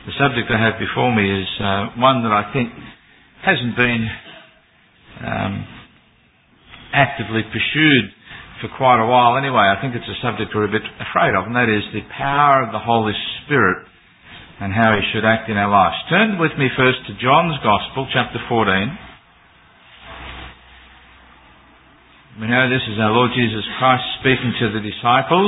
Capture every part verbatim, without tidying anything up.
The subject I have before me is uh, one that I think hasn't been um, actively pursued for quite a while anyway. I think it's a subject we're a bit afraid of, and that is the power of the Holy Spirit and how He should act in our lives. Turn with me first to John's Gospel, chapter fourteen. We know this is our Lord Jesus Christ speaking to the disciples.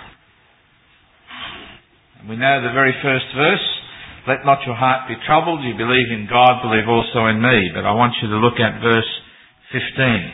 And we know the very first verse, "Let not your heart be troubled. You believe in God, believe also in me." But I want you to look at verse fifteen.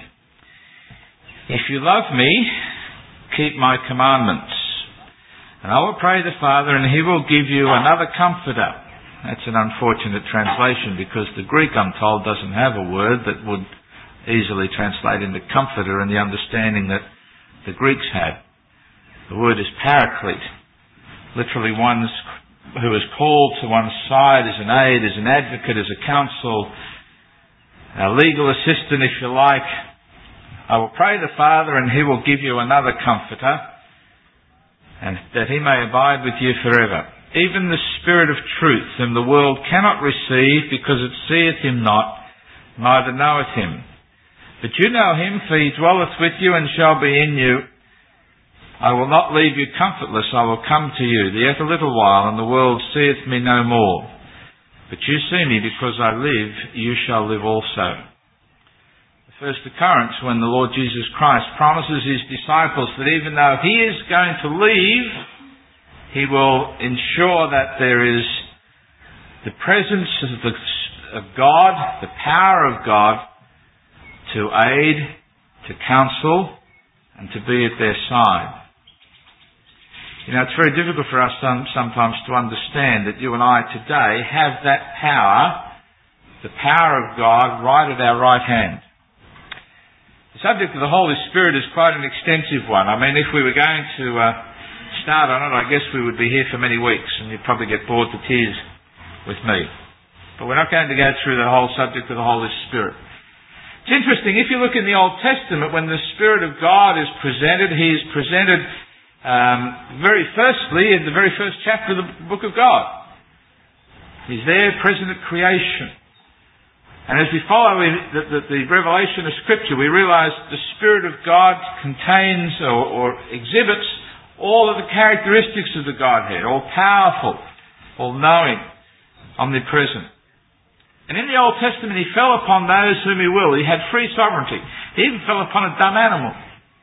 "If you love me, keep my commandments. And I will pray the Father, and He will give you another comforter." That's an unfortunate translation, because the Greek, I'm told, doesn't have a word that would easily translate into comforter in the understanding that the Greeks had. The word is paraclete. Literally one who is called to one side as an aid, as an advocate, as a counsel, a legal assistant, if you like. "I will pray the Father, and He will give you another comforter, and that He may abide with you forever. Even the Spirit of truth, whom the world cannot receive, because it seeth Him not, neither knoweth Him. But you know Him, for He dwelleth with you and shall be in you. I will not leave you comfortless, I will come to you. Yet a little while, and the world seeth me no more. But you see me, because I live, you shall live also." First occurrence when the Lord Jesus Christ promises His disciples that even though He is going to leave, He will ensure that there is the presence of, the, of God, the power of God, to aid, to counsel, and to be at their side. You know, it's very difficult for us some, sometimes to understand that you and I today have that power, the power of God, right at our right hand. The subject of the Holy Spirit is quite an extensive one. I mean, if we were going to uh, start on it, I guess we would be here for many weeks, and you'd probably get bored to tears with me. But we're not going to go through the whole subject of the Holy Spirit. It's interesting, if you look in the Old Testament, when the Spirit of God is presented, He is presented um, very firstly in the very first chapter of the book of God. He's there present at creation. And as we follow the, the, the revelation of Scripture, we realise the Spirit of God contains or, or exhibits all of the characteristics of the Godhead, all powerful, all knowing, omnipresent. And in the Old Testament, He fell upon those whom He will. He had free sovereignty. He even fell upon a dumb animal.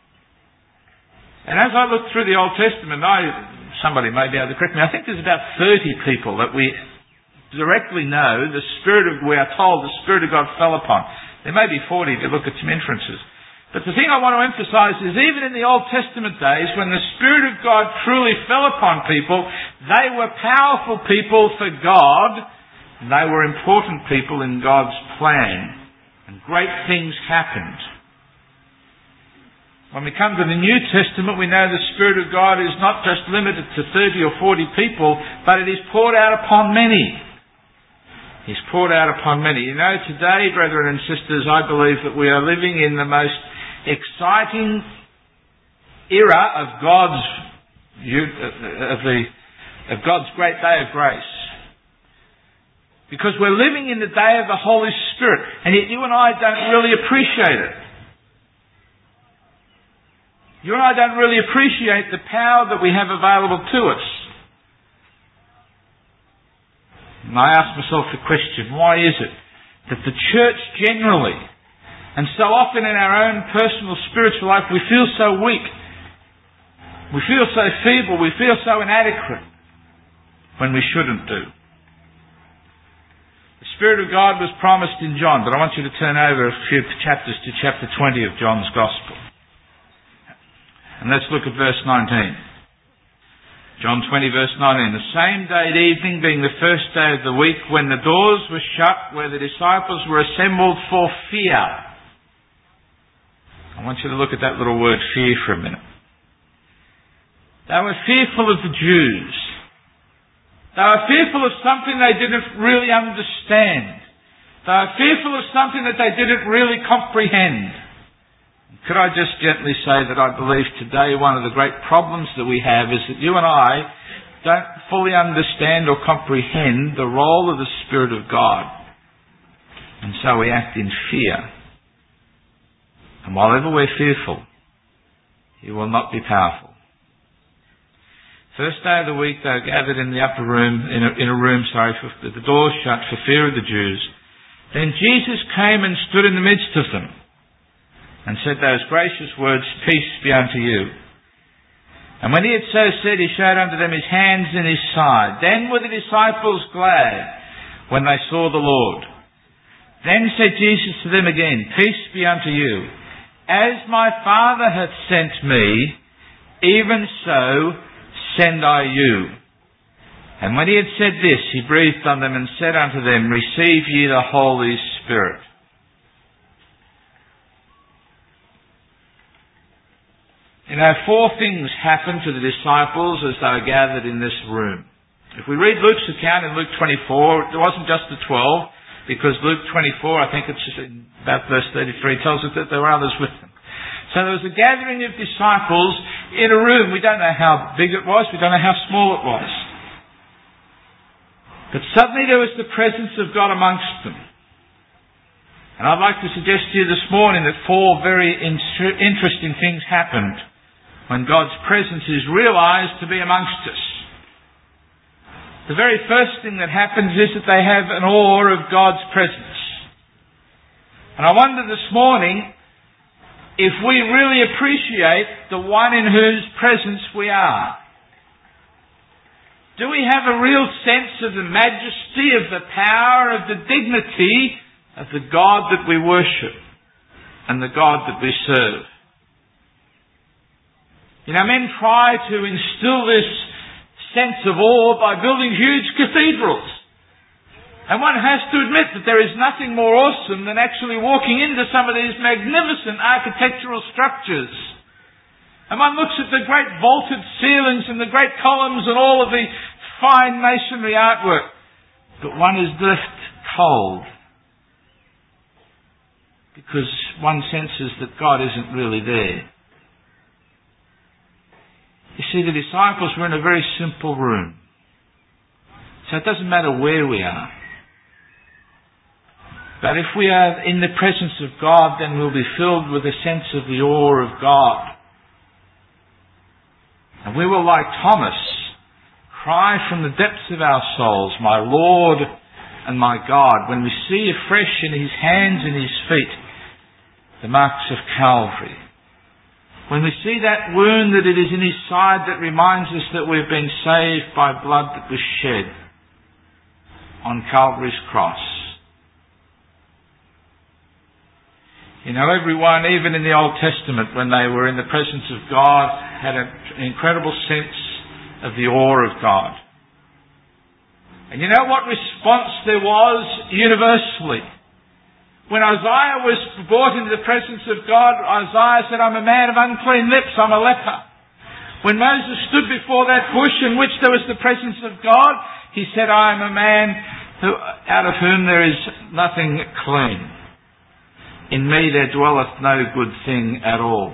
And as I look through the Old Testament, I, somebody may be able to correct me, I think there's about thirty people that we directly know the Spirit of, we are told the Spirit of God fell upon. There may be forty to look at some inferences. But the thing I want to emphasise is even in the Old Testament days, when the Spirit of God truly fell upon people, they were powerful people for God, and they were important people in God's plan, and great things happened. When we come to the New Testament, we know the Spirit of God is not just limited to thirty or forty people, but it is poured out upon many. He's poured out upon many. You know, today, brethren and sisters, I believe that we are living in the most exciting era of God's of the of God's great day of grace. Because we're living in the day of the Holy Spirit, and yet you and I don't really appreciate it. You and I don't really appreciate the power that we have available to us. And I ask myself the question, why is it that the church generally, and so often in our own personal spiritual life, we feel so weak, we feel so feeble, we feel so inadequate, when we shouldn't do? The Spirit of God was promised in John, but I want you to turn over a few chapters to chapter twenty of John's Gospel. And let's look at verse nineteen. John twenty, verse nineteen. "The same day at evening, being the first day of the week, when the doors were shut, where the disciples were assembled for fear." I want you to look at that little word, fear, for a minute. They were fearful of the Jews. They were fearful of something they didn't really understand. They were fearful of something that they didn't really comprehend. Could I just gently say that I believe today one of the great problems that we have is that you and I don't fully understand or comprehend the role of the Spirit of God. And so we act in fear. And while ever we're fearful, He will not be powerful. First day of the week they were gathered in the upper room, in a, in a room, sorry, for, with the doors shut for fear of the Jews. Then Jesus came and stood in the midst of them and said those gracious words, "Peace be unto you." And when he had so said, he showed unto them his hands and his side. Then were the disciples glad when they saw the Lord. Then said Jesus to them again, "Peace be unto you. As my Father hath sent me, even so send I you." And when he had said this, he breathed on them and said unto them, "Receive ye the Holy Spirit." You know, four things happened to the disciples as they were gathered in this room. If we read Luke's account in Luke twenty-four, it wasn't just the twelve, because Luke twenty-four, I think it's just in about verse thirty-three, tells us that there were others with them. So there was a gathering of disciples in a room. We don't know how big it was. We don't know how small it was. But suddenly there was the presence of God amongst them. And I'd like to suggest to you this morning that four very in- interesting things happened when God's presence is realised to be amongst us. The very first thing that happens is that they have an awe of God's presence. And I wonder this morning if we really appreciate the one in whose presence we are. Do we have a real sense of the majesty, of the power, of the dignity of the God that we worship and the God that we serve? You know, men try to instill this sense of awe by building huge cathedrals. And one has to admit that there is nothing more awesome than actually walking into some of these magnificent architectural structures. And one looks at the great vaulted ceilings and the great columns and all of the fine masonry artwork. But one is left cold because one senses that God isn't really there. You see, the disciples were in a very simple room. So it doesn't matter where we are. But if we are in the presence of God, then we'll be filled with a sense of the awe of God. And we will, like Thomas, cry from the depths of our souls, "My Lord and my God," when we see afresh in His hands and His feet the marks of Calvary. When we see that wound that it is in His side that reminds us that we've been saved by blood that was shed on Calvary's cross. You know, everyone, even in the Old Testament, when they were in the presence of God, had an incredible sense of the awe of God. And you know what response there was universally? When Isaiah was brought into the presence of God, Isaiah said, "I'm a man of unclean lips, I'm a leper." When Moses stood before that bush in which there was the presence of God, he said, "I am a man who, out of whom there is nothing clean. In me there dwelleth no good thing at all."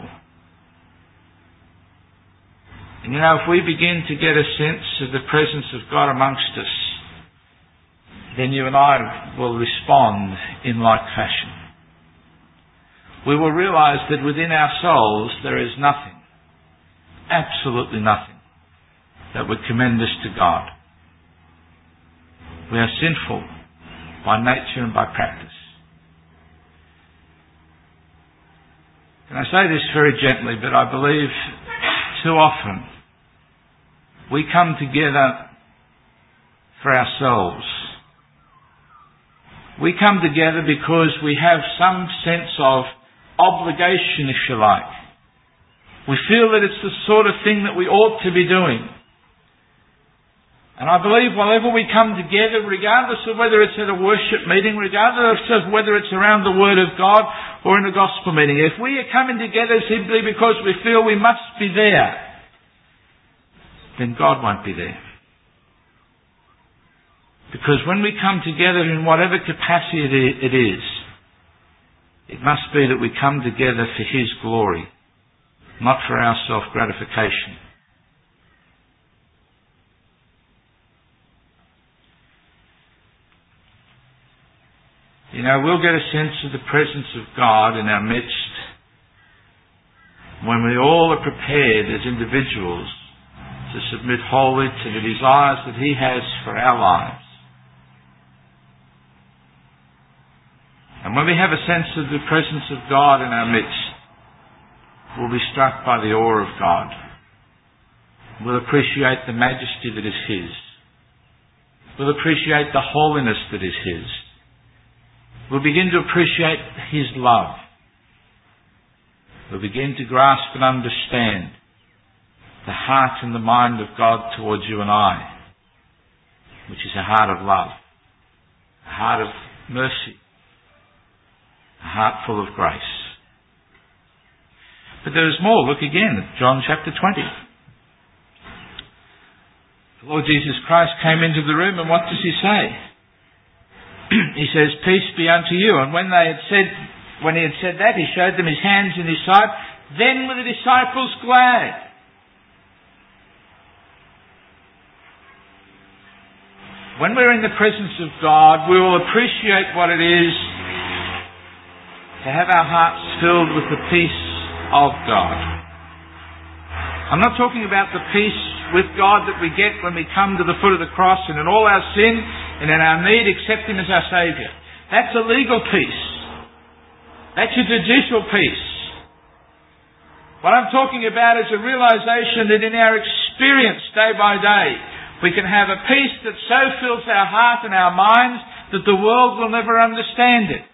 And you know, if we begin to get a sense of the presence of God amongst us, then you and I will respond in like fashion. We will realise that within our souls there is nothing, absolutely nothing, that would commend us to God. We are sinful by nature and by practice. And I say this very gently, but I believe too often we come together for ourselves. We come together because we have some sense of obligation, if you like. We feel that it's the sort of thing that we ought to be doing. And I believe whenever we come together, regardless of whether it's at a worship meeting, regardless of whether it's around the Word of God or in a gospel meeting, if we are coming together simply because we feel we must be there, then God won't be there. Because when we come together in whatever capacity it is, it must be that we come together for His glory, not for our self-gratification. You know, we'll get a sense of the presence of God in our midst when we all are prepared as individuals to submit wholly to the desires that He has for our lives. And when we have a sense of the presence of God in our midst, we'll be struck by the awe of God. We'll appreciate the majesty that is His. We'll appreciate the holiness that is His. We'll begin to appreciate His love. We'll begin to grasp and understand the heart and the mind of God towards you and I, which is a heart of love, a heart of mercy, a heart full of grace. But there is more. Look again at John chapter twenty. The Lord Jesus Christ came into the room, and what does He say? He says, "Peace be unto you." And when they had said, when He had said that, He showed them His hands and His side. Then were the disciples glad. When we're in the presence of God, we will appreciate what it is to have our hearts filled with the peace of God. I'm not talking about the peace with God that we get when we come to the foot of the cross and in all our sin and in our need accept Him as our Saviour. That's a legal peace. That's a judicial peace. What I'm talking about is a realisation that in our experience day by day, we can have a peace that so fills our heart and our minds that the world will never understand it.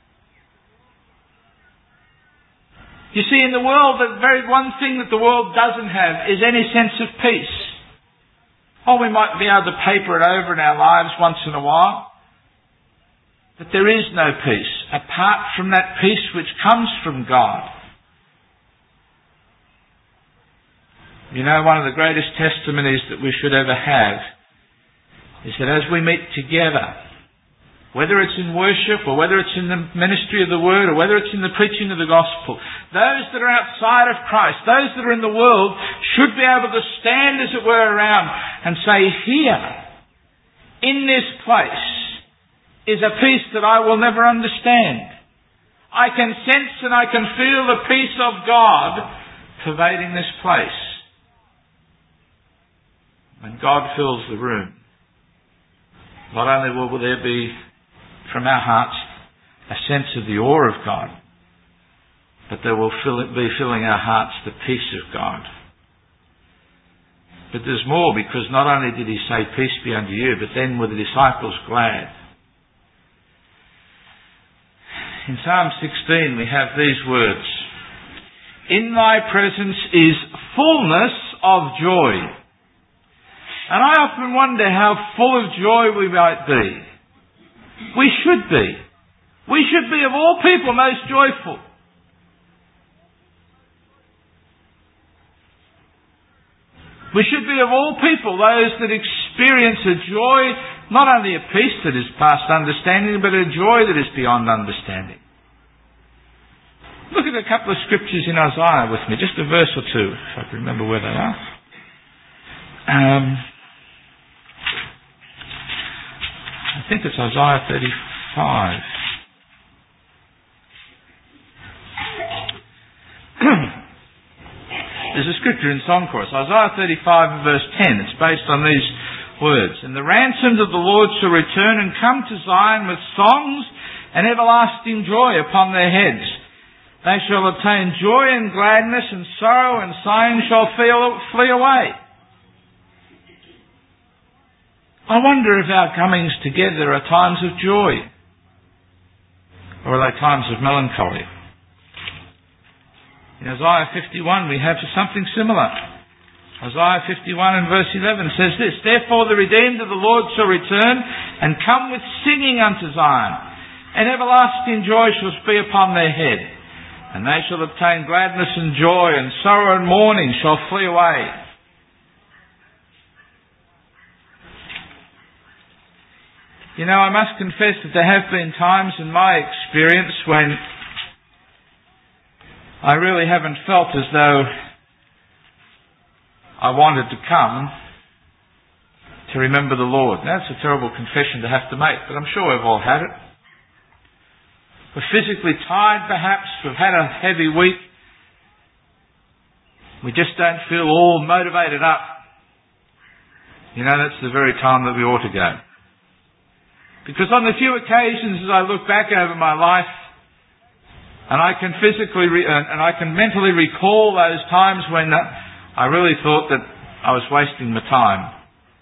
You see, in the world, the very one thing that the world doesn't have is any sense of peace. Oh, we might be able to paper it over in our lives once in a while. But there is no peace apart from that peace which comes from God. You know, one of the greatest testimonies that we should ever have is that as we meet together, whether it's in worship or whether it's in the ministry of the Word or whether it's in the preaching of the gospel, those that are outside of Christ, those that are in the world, should be able to stand, as it were, around and say, here, in this place, is a peace that I will never understand. I can sense and I can feel the peace of God pervading this place. When God fills the room, not only will there be from our hearts a sense of the awe of God, but there will fill it, be filling our hearts the peace of God. But there's more, because not only did He say, "Peace be unto you," but then were the disciples glad. In Psalm sixteen we have these words, "In Thy presence is fullness of joy." And I often wonder how full of joy we might be. We should be. We should be, of all people, most joyful. We should be, of all people, those that experience a joy, not only a peace that is past understanding, but a joy that is beyond understanding. Look at a couple of scriptures in Isaiah with me, just a verse or two, if I can remember where they are. Um... I think it's Isaiah thirty-five. There's a scripture in Song Chorus, Isaiah thirty-five and verse ten. It's based on these words. "And the ransomed of the Lord shall return and come to Zion with songs and everlasting joy upon their heads. They shall obtain joy and gladness, and sorrow and sighing shall flee away." I wonder if our comings together are times of joy, or are they times of melancholy? In Isaiah fifty-one we have something similar. Isaiah fifty-one and verse eleven says this, "Therefore the redeemed of the Lord shall return and come with singing unto Zion, and everlasting joy shall be upon their head. And they shall obtain gladness and joy, and sorrow and mourning shall flee away." You know, I must confess that there have been times in my experience when I really haven't felt as though I wanted to come to remember the Lord. Now, that's a terrible confession to have to make, but I'm sure we've all had it. We're physically tired perhaps, we've had a heavy week. We just don't feel all motivated up. You know, that's the very time that we ought to go. Because on the few occasions as I look back over my life, and I can physically, re- and I can mentally recall those times when I really thought that I was wasting my time.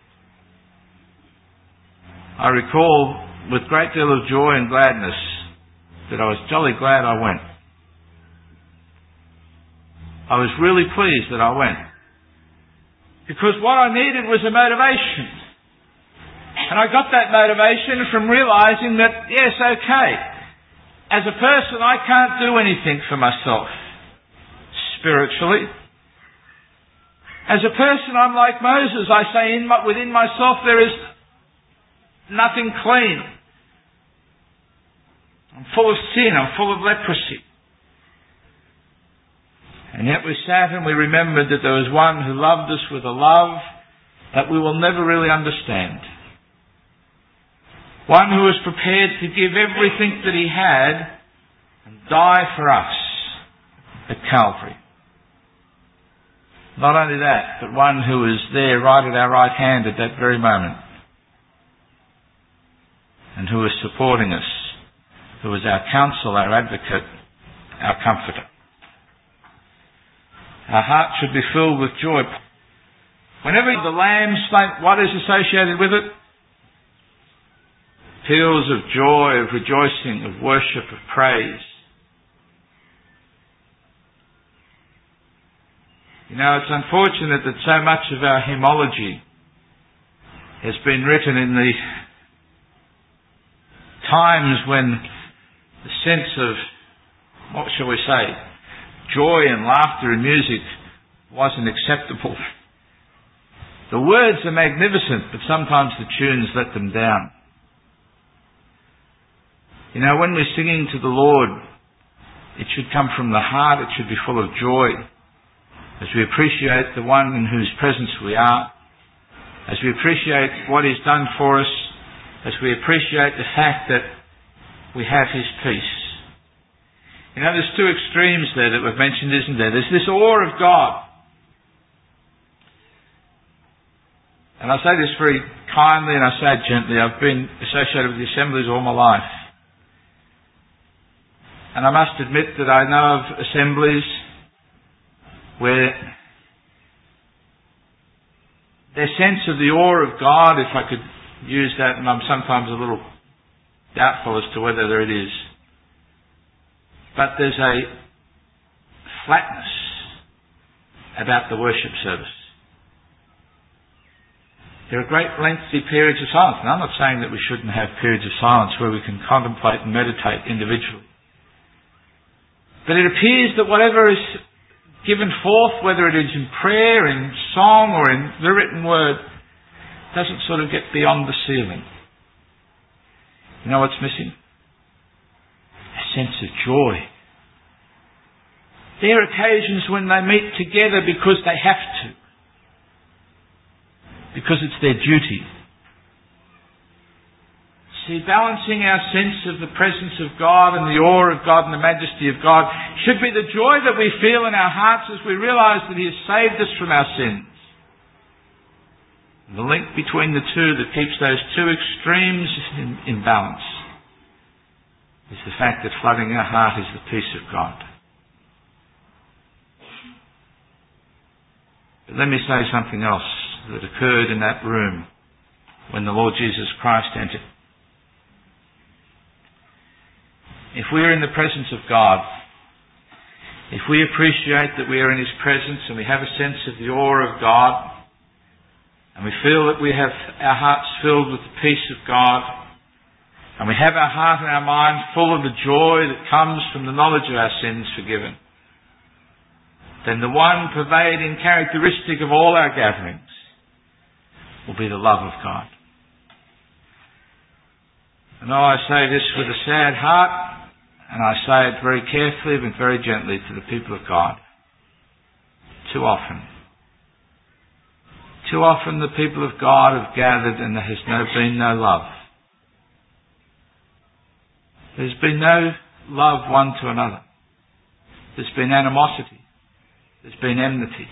I recall with a great deal of joy and gladness that I was jolly glad I went. I was really pleased that I went. Because what I needed was a motivation. And I got that motivation from realising that, yes, okay, as a person I can't do anything for myself spiritually. As a person I'm like Moses. I say in my, within myself there is nothing clean. I'm full of sin, I'm full of leprosy. And yet we sat and we remembered that there was one who loved us with a love that we will never really understand. One who was prepared to give everything that he had and die for us at Calvary. Not only that, but one who was there right at our right hand at that very moment. And who was supporting us. Who was our counsel, our advocate, our comforter. Our heart should be filled with joy. Whenever the lamb slain, what is associated with it? Peals of joy, of rejoicing, of worship, of praise. You know, it's unfortunate that so much of our hymnology has been written in the times when the sense of, what shall we say, joy and laughter and music wasn't acceptable. The words are magnificent, but sometimes the tunes let them down. You know, when we're singing to the Lord, it should come from the heart, it should be full of joy. As we appreciate the one in whose presence we are, as we appreciate what He's done for us, as we appreciate the fact that we have His peace. You know, there's two extremes there that we've mentioned, isn't there? There's this awe of God. And I say this very kindly and I say it gently. I've been associated with the assemblies all my life. And I must admit that I know of assemblies where their sense of the awe of God, if I could use that, and I'm sometimes a little doubtful as to whether it is, but there's a flatness about the worship service. There are great lengthy periods of silence, and I'm not saying that we shouldn't have periods of silence where we can contemplate and meditate individually. But it appears that whatever is given forth, whether it is in prayer, in song, or in the written word, doesn't sort of get beyond the ceiling. You know what's missing? A sense of joy. There are occasions when they meet together because they have to. Because it's their duty. See, balancing our sense of the presence of God and the awe of God and the majesty of God should be the joy that we feel in our hearts as we realise that He has saved us from our sins. And the link between the two that keeps those two extremes in, in balance is the fact that flooding our heart is the peace of God. But let me say something else that occurred in that room when the Lord Jesus Christ entered. If we are in the presence of God, if we appreciate that we are in His presence and we have a sense of the awe of God, and we feel that we have our hearts filled with the peace of God, and we have our heart and our mind full of the joy that comes from the knowledge of our sins forgiven, then the one pervading characteristic of all our gatherings will be the love of God. And though I say this with a sad heart, and I say it very carefully but very gently to the people of God, too often, too often the people of God have gathered and there has no, been no love. There's been no love one to another. There's been animosity. There's been enmity.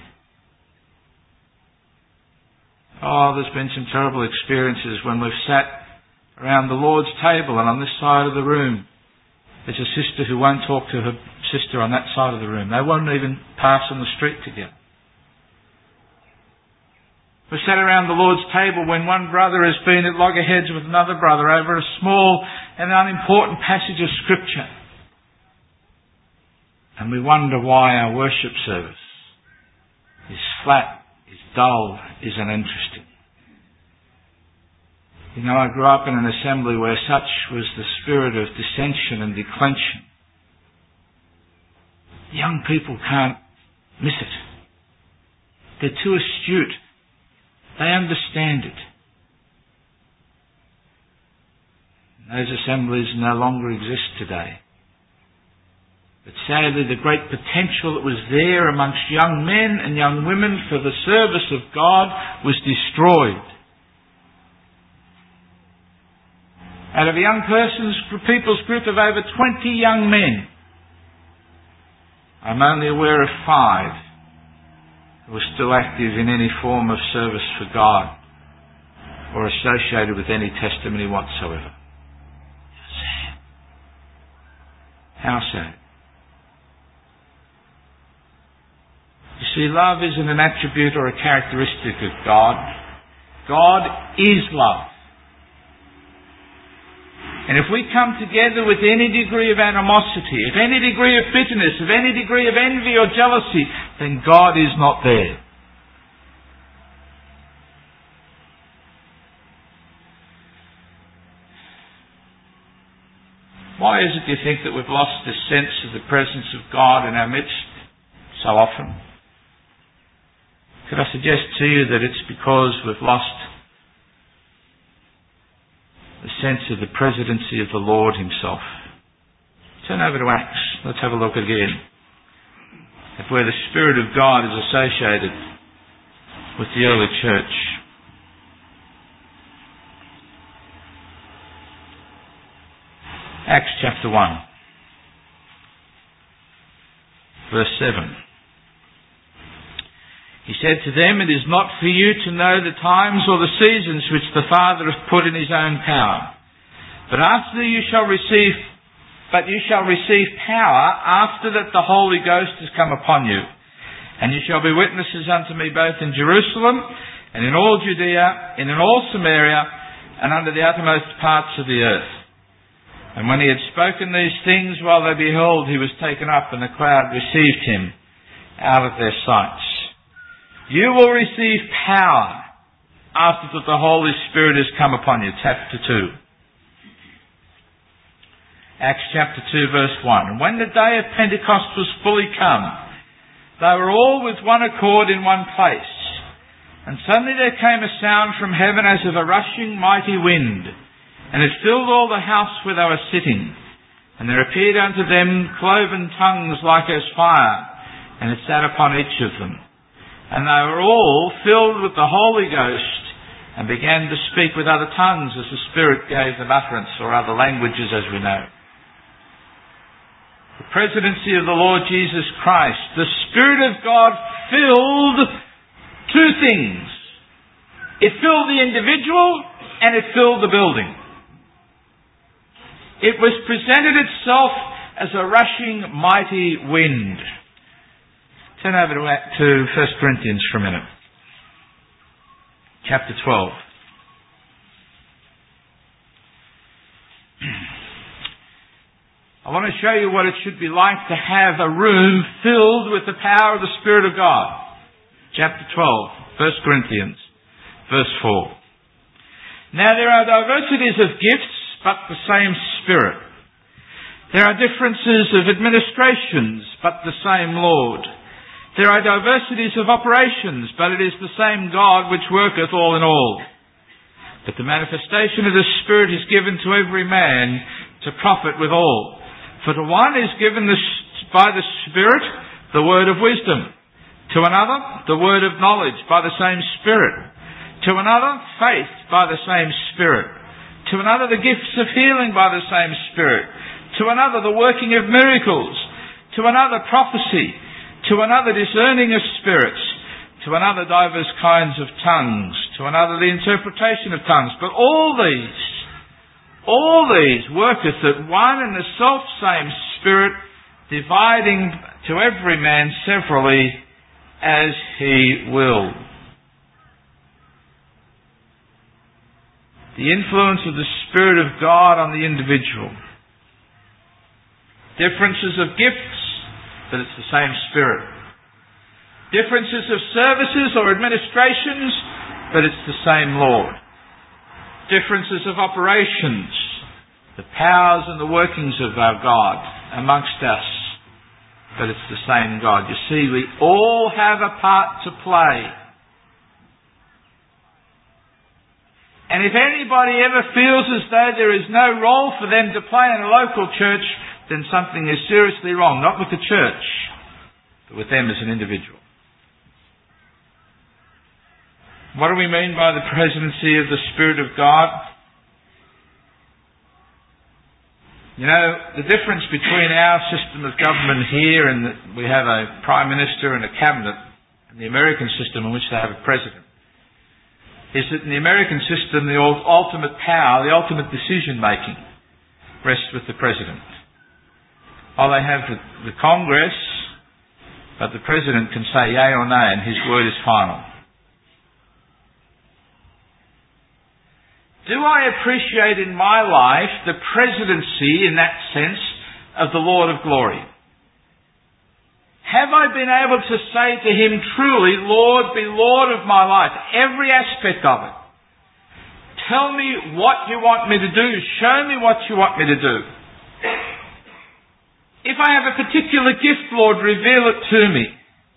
Oh, there's been some terrible experiences when we've sat around the Lord's table and on this side of the room there's a sister who won't talk to her sister on that side of the room. They won't even pass on the street together. We've sat around the Lord's table when one brother has been at loggerheads with another brother over a small and unimportant passage of Scripture. And we wonder why our worship service is flat, is dull, is uninteresting. You know, I grew up in an assembly where such was the spirit of dissension and declension. Young people can't miss it. They're too astute. They understand it. Those assemblies no longer exist today. But sadly, the great potential that was there amongst young men and young women for the service of God was destroyed. Out of a young person's, people's group of over twenty young men, I'm only aware of five who are still active in any form of service for God or associated with any testimony whatsoever. Sad. How sad. You see, love isn't an attribute or a characteristic of God. God is love. And if we come together with any degree of animosity, of any degree of bitterness, of any degree of envy or jealousy, then God is not there. Why is it, do you think, that we've lost this sense of the presence of God in our midst so often? Could I suggest to you that it's because we've lost the sense of the presidency of the Lord Himself? Turn over to Acts. Let's have a look again at where the Spirit of God is associated with the early church. Acts chapter one, verse seven. He said to them, "It is not for you to know the times or the seasons which the Father hath put in His own power. But after you shall receive, but you shall receive power after that the Holy Ghost has come upon you. And you shall be witnesses unto me both in Jerusalem and in all Judea and in all Samaria and under the uttermost parts of the earth." And when he had spoken these things, while they beheld, he was taken up, and the crowd received him out of their sights. You will receive power after that the Holy Spirit has come upon you. Chapter two. Acts chapter two, verse one. And when the day of Pentecost was fully come, they were all with one accord in one place. And suddenly there came a sound from heaven as of a rushing mighty wind, and it filled all the house where they were sitting. And there appeared unto them cloven tongues like as fire, and it sat upon each of them. And they were all filled with the Holy Ghost, and began to speak with other tongues as the Spirit gave them utterance, or other languages as we know. The presidency of the Lord Jesus Christ, the Spirit of God filled two things. It filled the individual and it filled the building. It was presented itself as a rushing mighty wind. Turn over to First Corinthians for a minute. Chapter twelve. I want to show you what it should be like to have a room filled with the power of the Spirit of God. Chapter twelve, First Corinthians, verse four. Now there are diversities of gifts, but the same Spirit. There are differences of administrations, but the same Lord. There are diversities of operations, but it is the same God which worketh all in all. But the manifestation of the Spirit is given to every man to profit withal. For to one is given the, by the Spirit the word of wisdom, to another the word of knowledge by the same Spirit, to another faith by the same Spirit, to another the gifts of healing by the same Spirit, to another the working of miracles, to another prophecy, to another discerning of spirits, to another divers kinds of tongues, to another the interpretation of tongues. But all these, all these worketh at one and the self-same Spirit, dividing to every man severally as he will. The influence of the Spirit of God on the individual. Differences of gifts, but it's the same Spirit. Differences of services or administrations, but it's the same Lord. Differences of operations, the powers and the workings of our God amongst us, but it's the same God. You see, we all have a part to play. And if anybody ever feels as though there is no role for them to play in a local church, then something is seriously wrong. Not with the church, but with them as an individual. What do we mean by the presidency of the Spirit of God? You know, the difference between our system of government here, and that we have a Prime Minister and a Cabinet, and the American system in which they have a President, is that in the American system the ultimate power, the ultimate decision making rests with the President. Oh, they have the, the Congress, but the President can say yea or nay and his word is final. Do I appreciate in my life the presidency, in that sense, of the Lord of glory? Have I been able to say to Him truly, Lord, be Lord of my life, every aspect of it? Tell me what you want me to do. Show me what you want me to do. If I have a particular gift, Lord, reveal it to me.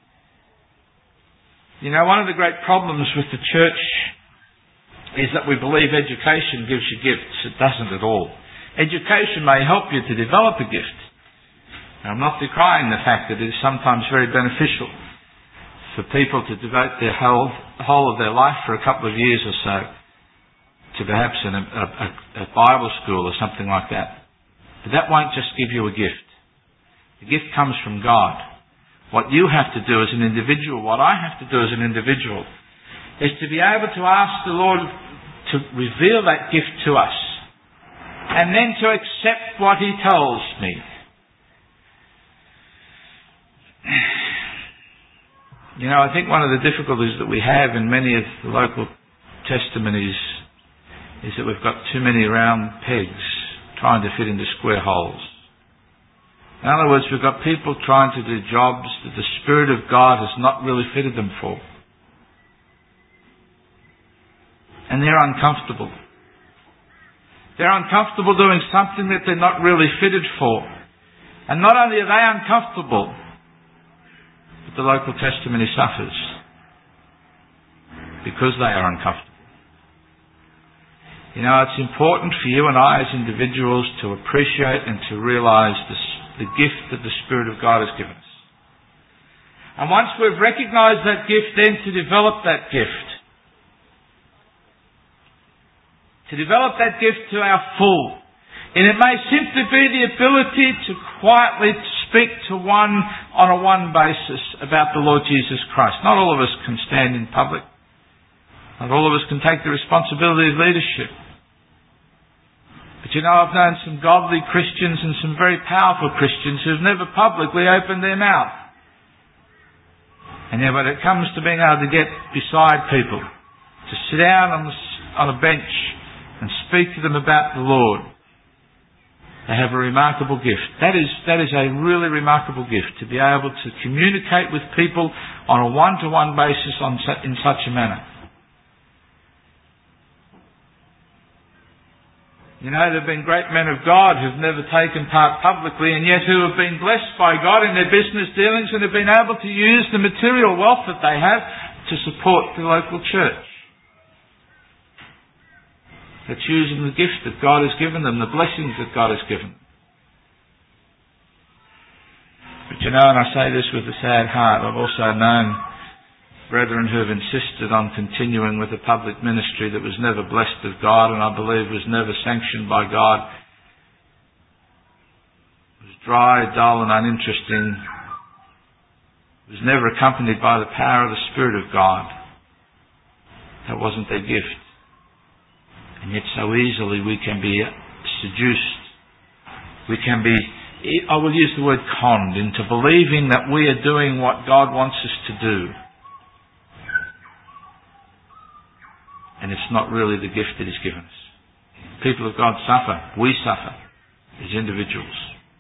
You know, one of the great problems with the church is that we believe education gives you gifts. It doesn't at all. Education may help you to develop a gift. Now, I'm not decrying the fact that it is sometimes very beneficial for people to devote their whole, whole of their life for a couple of years or so to perhaps in a, a, a Bible school or something like that. But that won't just give you a gift. The gift comes from God. What you have to do as an individual, what I have to do as an individual, is to be able to ask the Lord to reveal that gift to us, and then to accept what He tells me. You know, I think one of the difficulties that we have in many of the local testimonies is that we've got too many round pegs trying to fit into square holes. In other words, we've got people trying to do jobs that the Spirit of God has not really fitted them for. And they're uncomfortable. They're uncomfortable doing something that they're not really fitted for. And not only are they uncomfortable, but the local testimony suffers because they are uncomfortable. You know, it's important for you and I as individuals to appreciate and to realise the, the gift that the Spirit of God has given us. And once we've recognised that gift, then to develop that gift. To develop that gift to our full. And it may simply be the ability to quietly speak to one on a one basis about the Lord Jesus Christ. Not all of us can stand in public. Not all of us can take the responsibility of leadership. But you know, I've known some godly Christians and some very powerful Christians who've never publicly opened their mouth. And yet when it comes to being able to get beside people, to sit down on, the, on a bench and speak to them about the Lord, they have a remarkable gift. That is, that is a really remarkable gift, to be able to communicate with people on a one-to-one basis on, in such a manner. You know, there have been great men of God who've never taken part publicly, and yet who have been blessed by God in their business dealings and have been able to use the material wealth that they have to support the local church. That's using the gift that God has given them, the blessings that God has given them. But you know, and I say this with a sad heart, I've also known brethren who have insisted on continuing with a public ministry that was never blessed of God, and I believe was never sanctioned by God. dry, dull and uninteresting, was never accompanied by the power of the Spirit of God, that wasn't their gift. And yet so easily we can be seduced. We can be, I will use the word conned, into believing that we are doing what God wants us to do. And it's not really the gift that He's given us. People of God suffer. We suffer as individuals.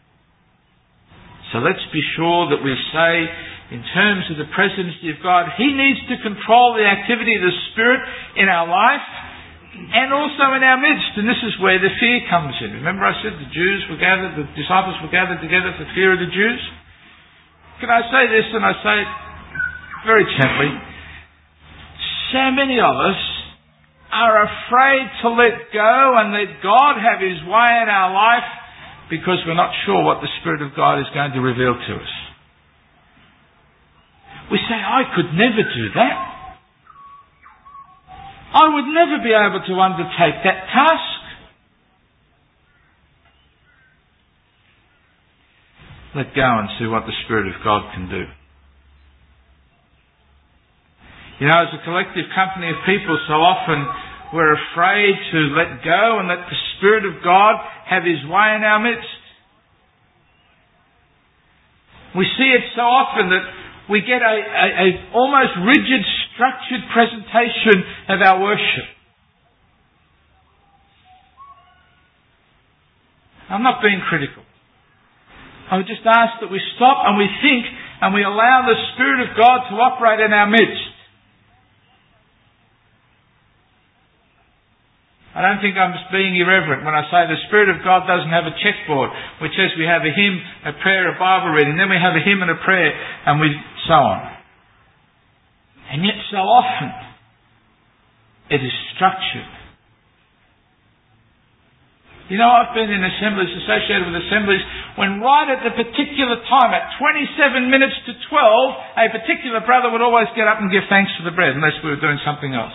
So let's be sure that we say, in terms of the presidency of God, He needs to control the activity of the Spirit in our life and also in our midst. And this is where the fear comes in. Remember I said the Jews were gathered, the disciples were gathered together for fear of the Jews? Can I say this, and I say it very gently? So many of us are afraid to let go and let God have His way in our life because we're not sure what the Spirit of God is going to reveal to us. We say, I could never do that. I would never be able to undertake that task. Let go and see what the Spirit of God can do. You know, as a collective company of people, so often we're afraid to let go and let the Spirit of God have His way in our midst. We see it so often that we get a, a, a almost rigid, structured presentation of our worship. I'm not being critical. I would just ask that we stop and we think and we allow the Spirit of God to operate in our midst. I don't think I'm just being irreverent when I say the Spirit of God doesn't have a checkboard which says we have a hymn, a prayer, a Bible reading, then we have a hymn and a prayer, and we so on. And yet so often it is structured. You know, I've been in assemblies, associated with assemblies, when right at the particular time, at twenty-seven minutes to twelve, a particular brother would always get up and give thanks for the bread, unless we were doing something else.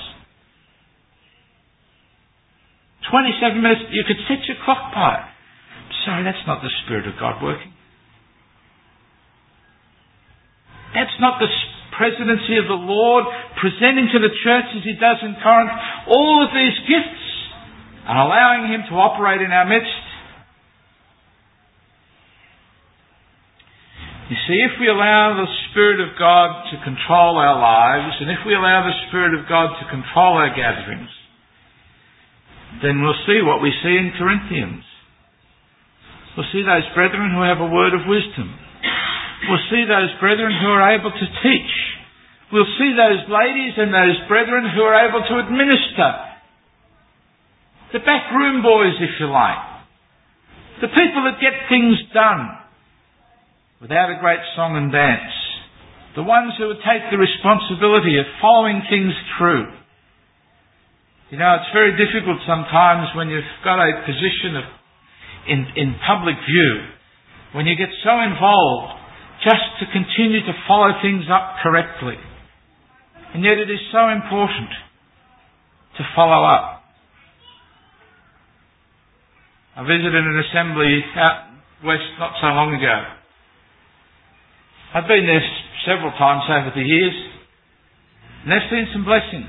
twenty-seven minutes, you could set your clock by it. Sorry, that's not the Spirit of God working. That's not the presidency of the Lord presenting to the church as He does in Corinth all of these gifts and allowing Him to operate in our midst. You see, if we allow the Spirit of God to control our lives, and if we allow the Spirit of God to control our gatherings, then we'll see what we see in Corinthians. We'll see those brethren who have a word of wisdom. We'll see those brethren who are able to teach. We'll see those ladies and those brethren who are able to administer. The backroom boys, if you like. The people that get things done without a great song and dance. The ones who would take the responsibility of following things through. You know, it's very difficult sometimes when you've got a position of in, in public view, when you get so involved, just to continue to follow things up correctly. And yet it is so important to follow up. I visited an assembly out west not so long ago. I've been there several times over the years, and there's been some blessing.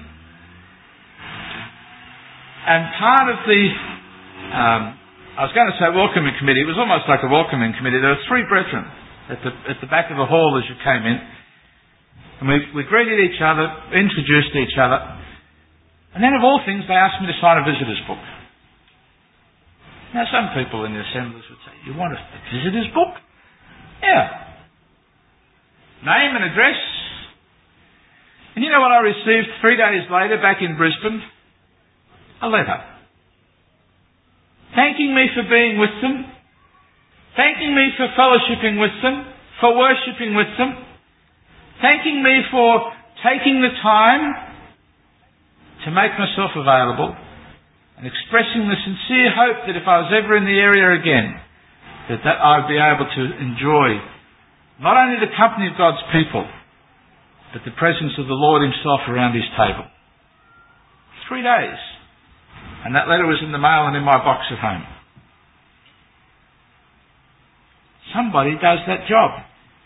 And part of the, um, I was going to say welcoming committee, it was almost like a welcoming committee. There were three brethren at the at the back of the hall as you came in. And we, we greeted each other, introduced each other. And then of all things, they asked me to sign a visitor's book. Now some people in the assemblies would say, you want a, a visitor's book? Yeah. Name and address. And you know what I received three days later back in Brisbane? A letter. Thanking me for being with them. Thanking me for fellowshipping with them. For worshipping with them. Thanking me for taking the time to make myself available. And expressing the sincere hope that if I was ever in the area again, that, that I would be able to enjoy not only the company of God's people, but the presence of the Lord Himself around His table. Three days. And that letter was in the mail and in my box at home. somebody does that job.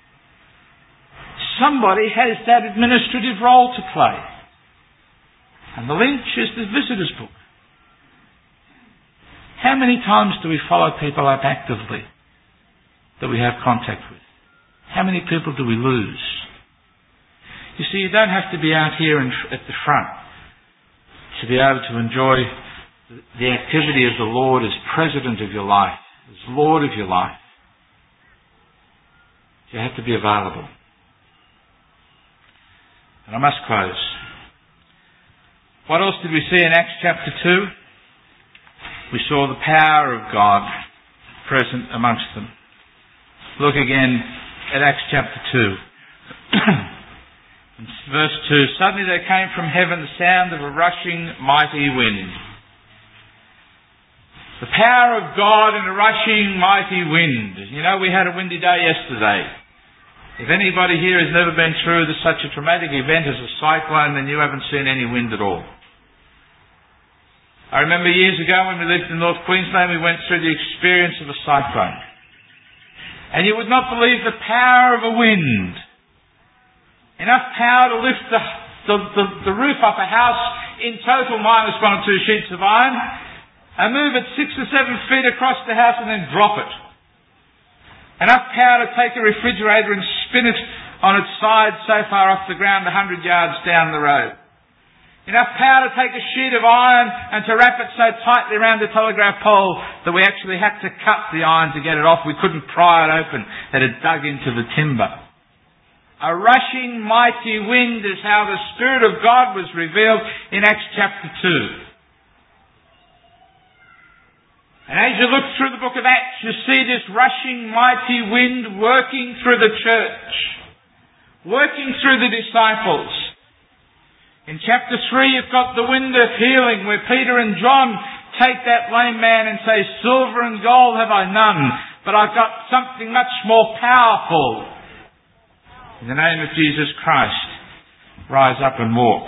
Somebody has that administrative role to play. And the lynch is the visitor's book. How many times do we follow people up actively that we have contact with? How many people do we lose? You see, you don't have to be out here in, at the front to be able to enjoy the activity of the Lord as President of your life, as Lord of your life. You have to be available. And I must close. What else did we see in Acts chapter two? We saw the power of God present amongst them. Look again at Acts chapter two. Verse two, suddenly there came from heaven the sound of a rushing mighty wind. The power of God in a rushing mighty wind. You know, we had a windy day yesterday. If anybody here has never been through such a traumatic event as a cyclone, then you haven't seen any wind at all. I remember years ago when we lived in North Queensland, we went through the experience of a cyclone. And you would not believe the power of a wind. Enough power to lift the, the, the, the roof off a house in total minus one or two sheets of iron and move it six or seven feet across the house and then drop it. Enough power to take a refrigerator and spin it on its side so far off the ground a hundred yards down the road. Enough power to take a sheet of iron and to wrap it so tightly around the telegraph pole that we actually had to cut the iron to get it off. We couldn't pry it open. It had dug into the timber. A rushing mighty wind is how the Spirit of God was revealed in Acts chapter two. And as you look through the book of Acts, you see this rushing mighty wind working through the church, working through the disciples. In chapter three, you've got the wind of healing, where Peter and John take that lame man and say, silver and gold have I none, but I've got something much more powerful. In the name of Jesus Christ, rise up and walk.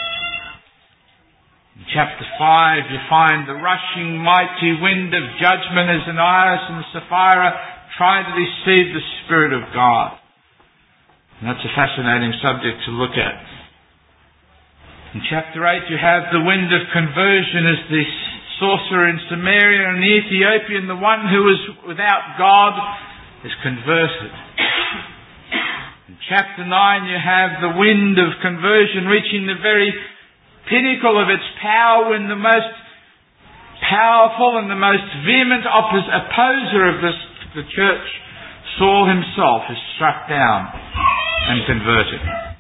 In chapter five, you find the rushing mighty wind of judgment as Ananias and Sapphira try to deceive the Spirit of God. And that's a fascinating subject to look at. In chapter eight, you have the wind of conversion as the sorcerer in Samaria and the Ethiopian, the one who was without God, is converted. In chapter nine, you have the wind of conversion reaching the very pinnacle of its power when the most powerful and the most vehement oppos- opposer of this, the church, Saul himself, is struck down and converted.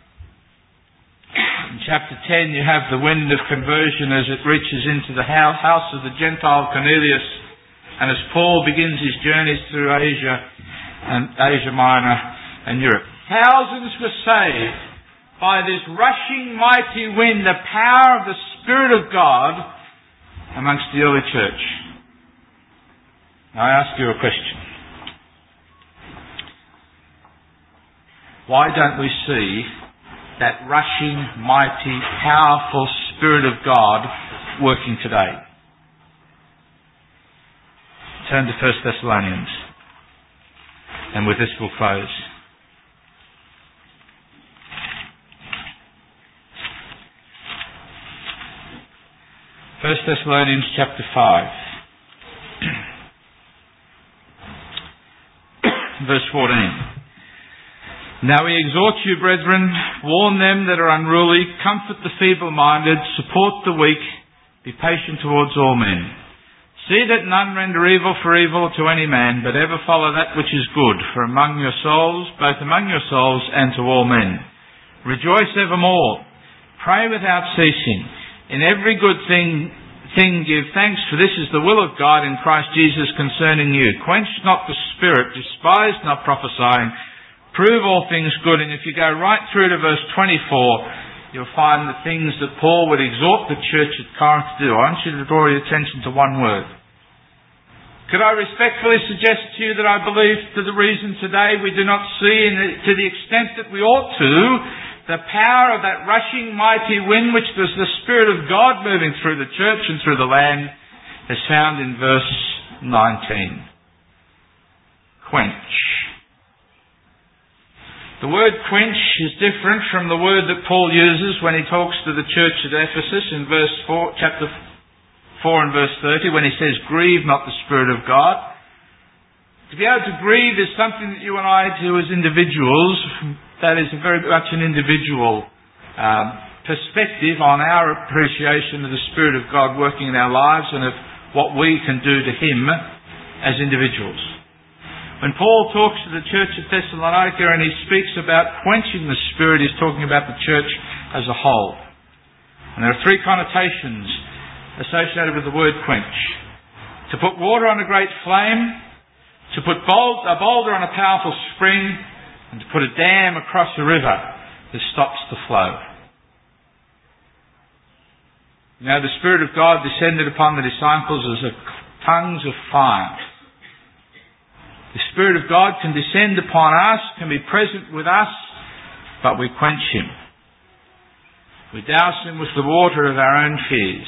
In chapter ten, you have the wind of conversion as it reaches into the house of the Gentile Cornelius, and as Paul begins his journeys through Asia and Asia Minor and Europe. Thousands were saved by this rushing mighty wind, the power of the Spirit of God amongst the early church. Now I ask you a question. Why don't we see that rushing, mighty, powerful Spirit of God working today? Turn to First Thessalonians. And with this we'll close. First Thessalonians chapter five. Verse fourteen. Now we exhort you, brethren, warn them that are unruly, comfort the feeble-minded, support the weak, be patient towards all men. See that none render evil for evil to any man, but ever follow that which is good, for among your souls, both among your souls and to all men. Rejoice evermore. Pray without ceasing. In every good thing, thing give thanks, for this is the will of God in Christ Jesus concerning you. Quench not the spirit, despise not prophesying, prove all things good. And if you go right through to verse twenty-four, you'll find the things that Paul would exhort the church at Corinth to do. I want you to draw your attention to one word. Could I respectfully suggest to you that I believe to the reason today we do not see, in the, to the extent that we ought to, the power of that rushing mighty wind, which was the Spirit of God moving through the church and through the land, is found in verse nineteen. quench. The word quench is different from the word that Paul uses when he talks to the church at Ephesus in verse four, chapter four and verse thirty, when he says, "Grieve not the Spirit of God." To be able to grieve is something that you and I do as individuals. That is very much an individual um, perspective on our appreciation of the Spirit of God working in our lives and of what we can do to Him as individuals. When Paul talks to the church at Thessalonica and he speaks about quenching the Spirit, he's talking about the church as a whole. And there are three connotations associated with the word quench. To put water on a great flame, to put bold, a boulder on a powerful spring, and to put a dam across a river that stops the flow. You know, the Spirit of God descended upon the disciples as a tongues of fire. The Spirit of God can descend upon us, can be present with us, but we quench Him. We douse Him with the water of our own fears.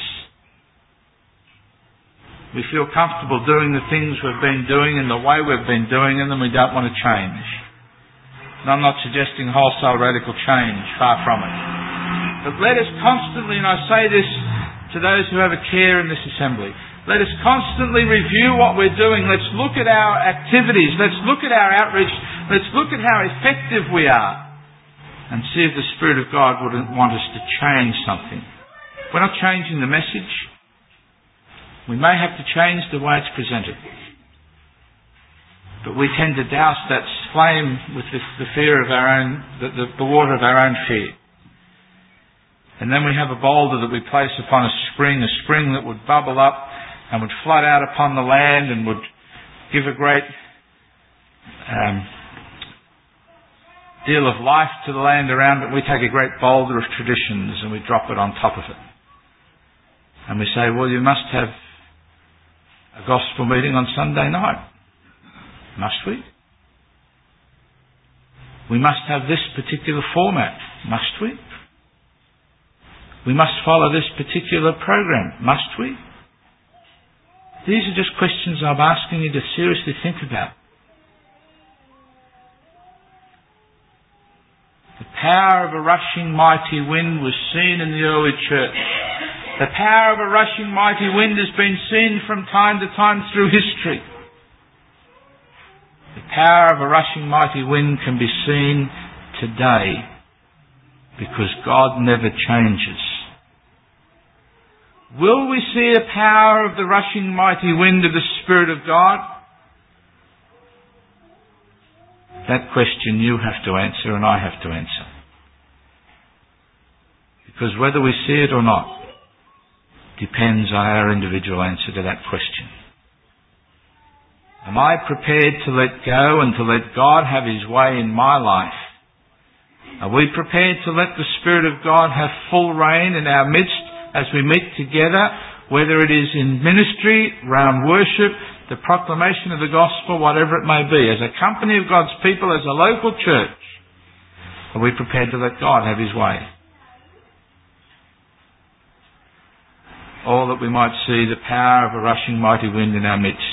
We feel comfortable doing the things we've been doing in the way we've been doing them, and we don't want to change. And I'm not suggesting wholesale radical change, far from it. But let us constantly, and I say this to those who have a care in this assembly, let us constantly review what we're doing. Let's look at our activities. Let's look at our outreach. Let's look at how effective we are and see if the Spirit of God wouldn't want us to change something. We're not changing the message. We may have to change the way it's presented. But we tend to douse that flame with the, the fear of our own, the, the, the water of our own fear. And then we have a boulder that we place upon a spring, a spring that would bubble up and would flood out upon the land and would give a great um, deal of life to the land around it. We take a great boulder of traditions and we drop it on top of it. And we say, well, you must have a gospel meeting on Sunday night. Must we? We must have this particular format. Must we? We must follow this particular program. Must we? These are just questions I'm asking you to seriously think about. The power of a rushing mighty wind was seen in the early church. The power of a rushing mighty wind has been seen from time to time through history. The power of a rushing mighty wind can be seen today because God never changes. Will we see the power of the rushing mighty wind of the Spirit of God? That question you have to answer and I have to answer. Because whether we see it or not depends on our individual answer to that question. Am I prepared to let go and to let God have His way in my life? Are we prepared to let the Spirit of God have full reign in our midst as we meet together, whether it is in ministry, around worship, the proclamation of the gospel, whatever it may be, as a company of God's people, as a local church? Are we prepared to let God have His way? Or that we might see the power of a rushing mighty wind in our midst.